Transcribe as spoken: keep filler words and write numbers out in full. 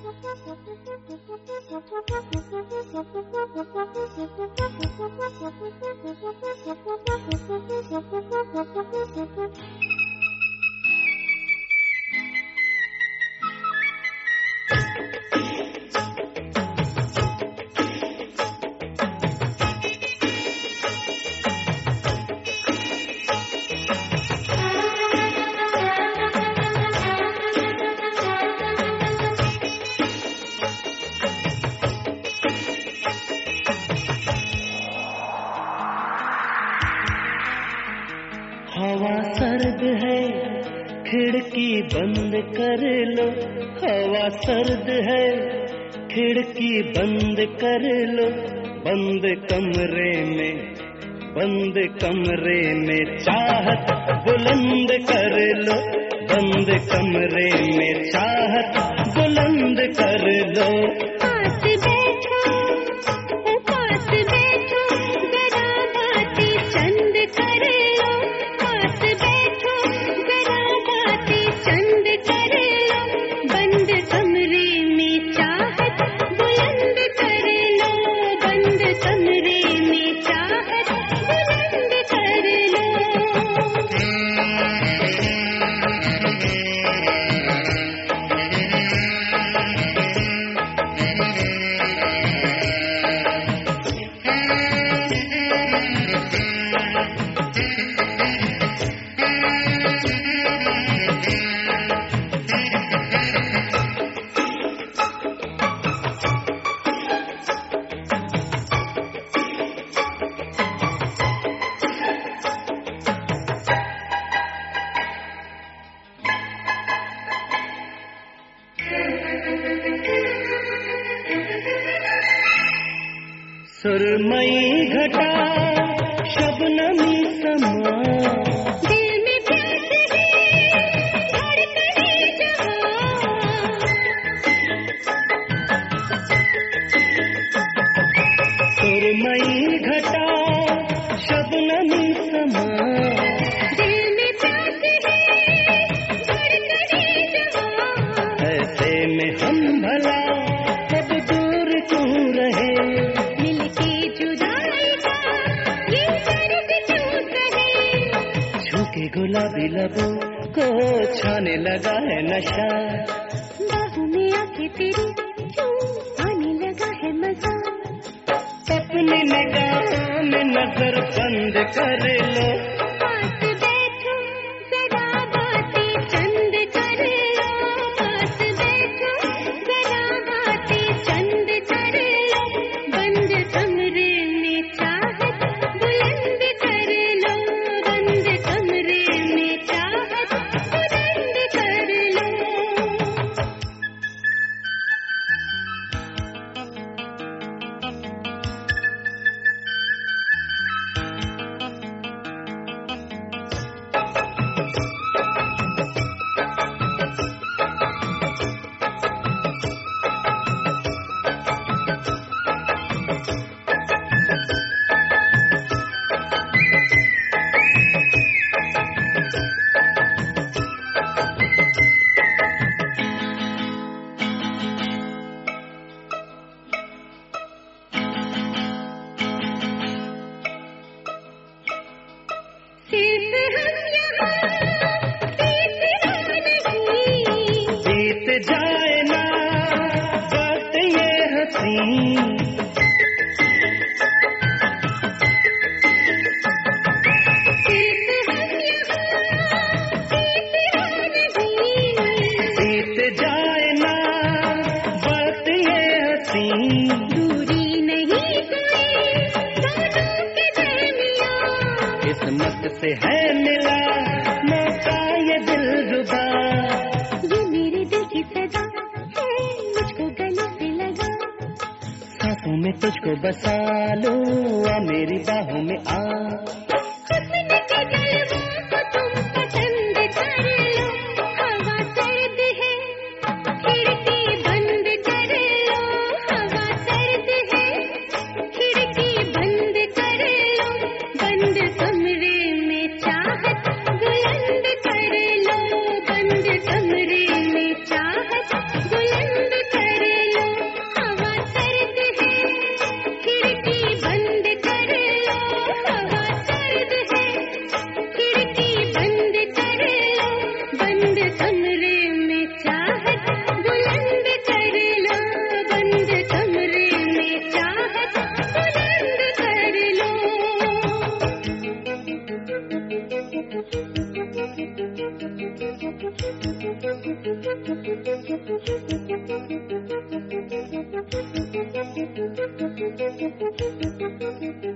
हवा सर्द है, खिड़की बंद कर लो। हवा सर्द है, खिड़की बंद कर लो। बंद कमरे में, बंद कमरे में चाहत बुलंद कर लो। बंद कमरे में चाहत बुलंद कर लो। पास बैठो, पास बैठो, जरा बातें चंद कर लो। पास बैठो, जरा बातें चंद कर लो। बंद कमरे में चाहत बुलंद कर लो। बंद कमरे में चाहत बुलंद कर लो। सुरमई घटा शबनमी समा, दिल में प्यास है, धड़कने जवां। सुरमई घटा शबनमी समा, दिल में प्यास है, धड़कने जवां। ऐसे में हम भला कब दूर क्यों रहे। मिलके जुदाई का ये दर्द क्यों सहे। झुके गुलाबी लबों को छाने लगा है नशा। बाहों में आके तेरी क्यों आने लगा है मजा। अपनी निगाहों में नजर बंद कर लो। पास बैठो, जरा बातें चंद कर लो। पास बैठो, जरा बातें चंद कर लो। बंद कमरे में चाहत बुलंद कर लो। बंद कमरे में चाहत बुलंद कर लो। सिर्फ हम यहाँ तीसरा नहीं। बीत जाए ना वक्त ये हसीन। सिर्फ हम यहाँ तीसरा नहीं। बीत जाए ना वक्त ये हसीन। दूरी नहीं कोई दोनों के दरमियां। किस्मत से है मिला मौका ये दिलरुबा। ये मेरे दिल की सदा है, मुझको गले से लगा। सांसों में तुझको बसा लो, आ मेरी बाहों में आ। हुस्न के जलवों को तुम पसंद कर लो। हवा सर्द है, खिड़की बंद कर लो। हवा सर्द है, खिड़की बंद कर लो। बंद कमरे में चाहत बुलंद कर लो। बंद कमरे में चाहत बुलंद कर Thank you.